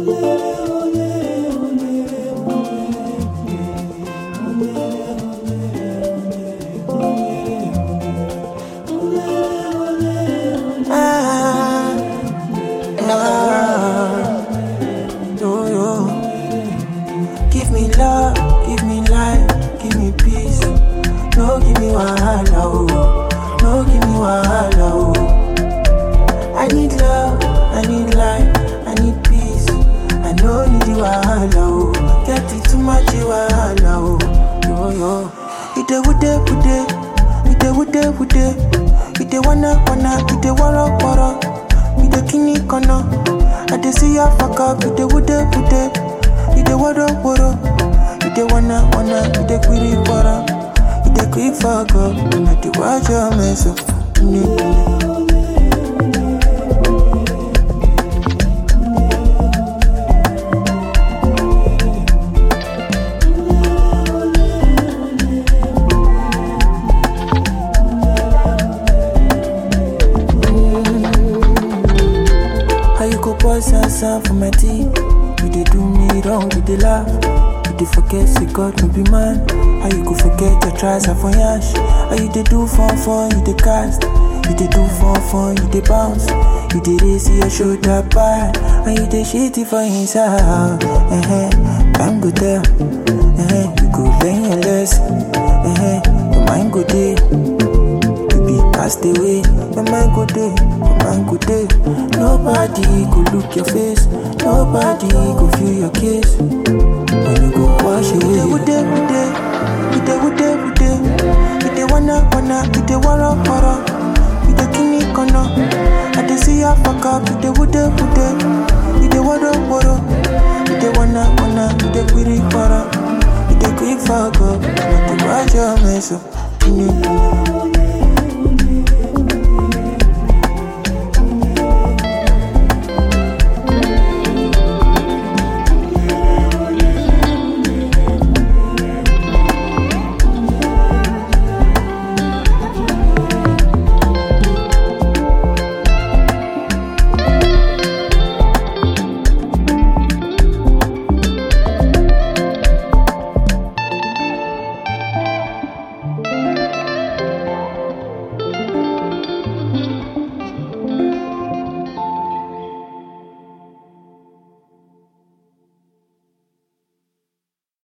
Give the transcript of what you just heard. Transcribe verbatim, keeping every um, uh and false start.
Give me love, give me life, give me peace. No, give me wahala, oh. No, give me wahala, oh. I need love, I need life, I need peace. I know need the wahala, oh. Get it too much wahala, oh. Yo, yo. Ite wude wude, ite wude wude. Ite wanna wanna, ite wara wara. Ite kini kono. I dey see ya fuck up, ite wude wude. Ite wara wara. Ite wanna wanna, ite quiri wara. Ite quick fuck up, and I dey watch your mess up. Answer for my tea. You dey do me wrong, you dey laugh. You dey forget, say God no be man. How you go forget your tries are for yash? How you dey do fun fun, you dey cast. You dey do fun fun, you dey bounce. You dey raise your shoulder back. And you dey shitty for inside. Uh-huh. Time go tell. Uh-huh. You go learn your lesson. Uh-huh. Your mind go there. Cast away, your mind go day, your mind go day. Nobody go look your face, nobody go feel your kiss. When you go wash away, you dey, you dey, you dey, you dey, you dey, you dey wanna, wanna, you dey wara, wara, you dey kini kono. I dey see ya fuck up, you dey, you dey, you dey, you dey wara, wara, you dey wanna, wanna, you dey quiri wara, you dey quick fuck up, you dey watch your mess up.